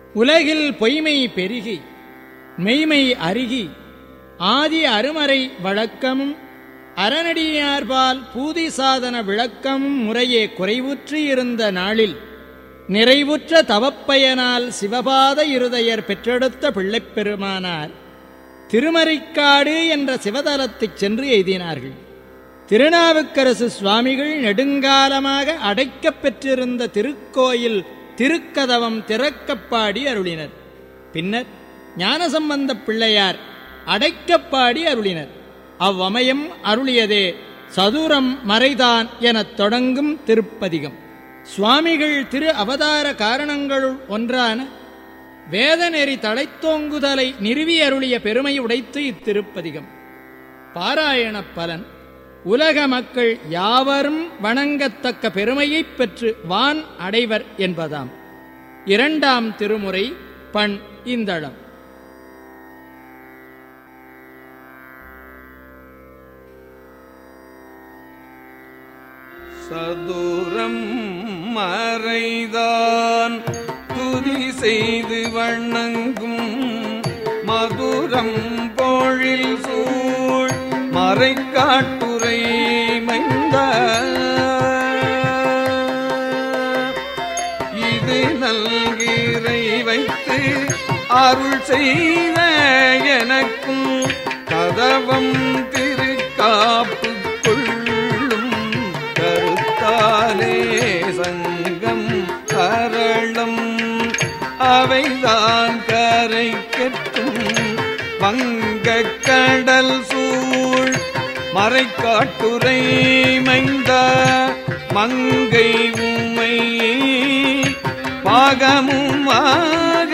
உலகில் பொய்மை பெருகி மெய்மை அருகி ஆதி அருமறை வழக்கமும் அறநடியார்பால் பூதி சாதன விளக்கமும் முறையே குறைவுற்று இருந்த நாளில் நிறைவுற்ற தவப்பயனால் சிவபாத இருதயர் பெற்றெடுத்த பிள்ளைப் பெருமானார் திருமறைக்காடு என்ற சிவதலத்தைச் சென்று எய்தினார்கள். திருநாவுக்கரசு சுவாமிகள் நெடுங்காலமாக அடைக்கப் பெற்றிருந்த திருக்கோயில் திருக்கதவம் திறக்கப்பாடி அருளினர். பின்னர் ஞானசம்பந்தப் பிள்ளையார் அடைக்கப்பாடி அருளினர். அவ்வமயம் அருளியதே சதுரம் மறைதான் எனத் தொடங்கும் திருப்பதிகம். சுவாமிகள் திரு அவதார காரணங்களுள் ஒன்றான வேதநெறி தழைத்தோங்குதலை நிறுவி அருளிய பெருமை உடைத்து இத்திருப்பதிகம். பாராயண பலன் உலக மக்கள் யாவரும் வணங்கத்தக்க பெருமையைப் பெற்று வான் அடைவர் என்பதாம். இரண்டாம் திருமுறை பண் இந்தளம். சதுரம் மறைதான் துதி செய்து வணங்கும் மதுரம் பொழில் சூழ் மறைக்காட்டுரை மைந்த இது நல்கிறை வைத்து அருள் செய்த எனக்கும் கதவம் திருக்காப்பு சங்கம் கரளம் அவைதான் கரை கெட்டும் வங்கக் கடல் சூழ் மறைக்காட்டுரை மைந்த மங்கை உமை பாகமுமாக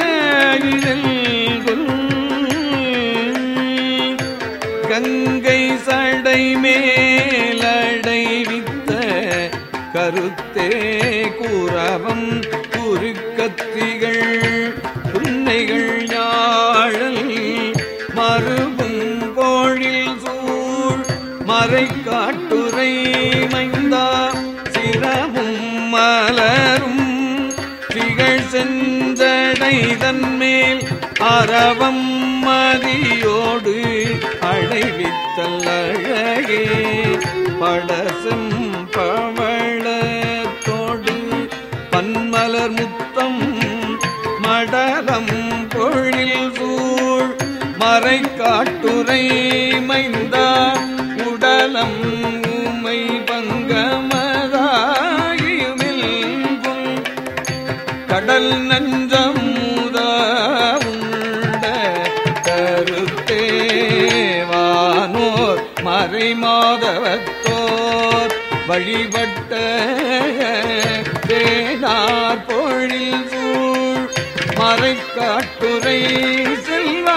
கங்கை சடை மேலடைவித்த கருத்தே கூறவம் குறுக்கத்திகள் புன்னைகள் யாழல் மறுபும் கோழில் சூழ் மறைக்காட்டுரை மைந்தா சிரமும் மலரும் திகழ் செஞ்சடை தன்மேல் அறவம் மதியோடு அடைவித்தல் அழகே படசம் பவளத்தோடு பன்மலர் முத்தம் மடலம் பொழில் சூழ் மறைக்காட்டுரை மைந்தா உடலம் உமை பங்கமதாயுமில்கும் கடல் நஞ்சம் உண்ட கருத்தேவானோர் மறை மாதவத்தோர் வழிபட்ட தேனார் பொழில் சூழ் மறைக்காட்டுரை செல்வா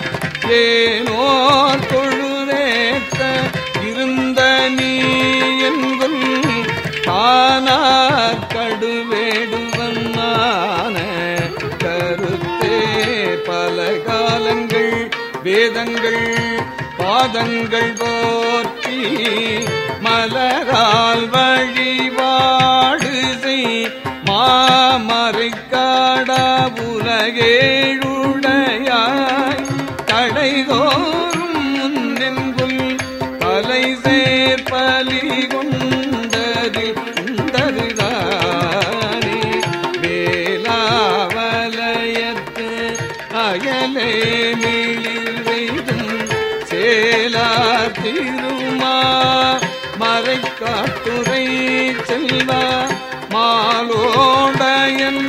ஏனோர் தொழுதேத்த இருந்த நீ என்கும் தானார் கடுவேடுவன்னான கருத்தே பல காலங்கள் வேதங்கள் பாதங்கள் போற்றி மலரால் வழிபாடு செய் மாமறைக்காடா உலகேழுடையாய் தடைதோறும் முன்னென்குல் தலை சேர்பலி கொண்டதில் உண்டதுதானே வேலாவலயத்து அயலே மிளிர் வைதும் சேலா திருமா மறைக்காட்டுரை செல்வா மாலோடையன்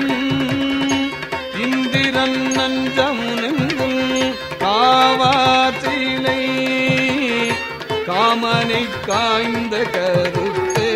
இந்திரன் நஞ்சமுனெங்கும் காவாற்றிலை காமனை காய்ந்த கருத்தே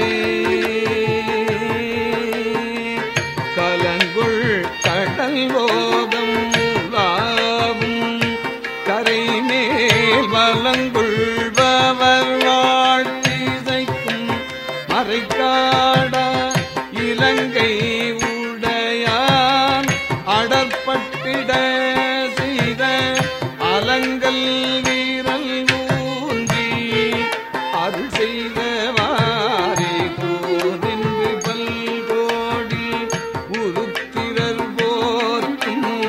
கலங்குள் கடல் ஓதம் உலாவும் கரை மேல் வலங்குள்பவர் வாழ்த்திசைக்கும் மறைக்காடா இலங்கை உடையான் அடற்பட்டிட செய்த அலங்கல் வீரல் ஊன்றி அருள் செய்தவாறே கூறின்று பல்கோடி உருத்திரர் போர்க்கும்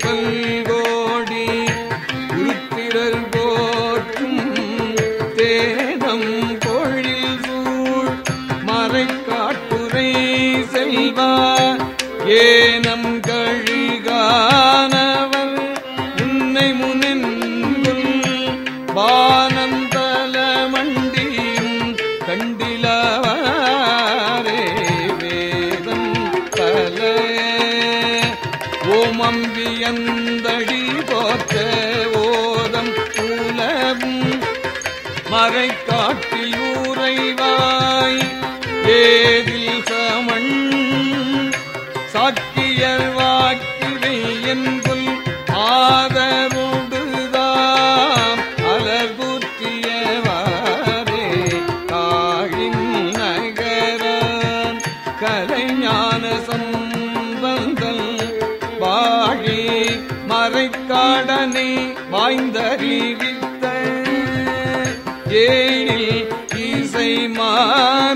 பல்கோடி உருத்திரர் போற்றும் தேனம் பொழில் சூழ் மறைக்காட்டுரை செல்வா ஏனம் கழிகானவர் உன்னை முனின்குள் பானந்தல மண்டியும் கண்டிலவாரே வேதம் பல ஓமம்பியந்தடி போற்ற ஓதம் கூலவும் மறைக்காட்டில் ஊரைவாய் ஏதில் சமண் சாக்கியர் வாக்கிவை என்புல் ஆதருடுதாம் அலர்பூற்றியவாரே காழின் நகரான் கலைஞான சம்பந்தல் வாழி மறைக்காடனை வாய்ந்தறிவித்த ஏழில் இசை மா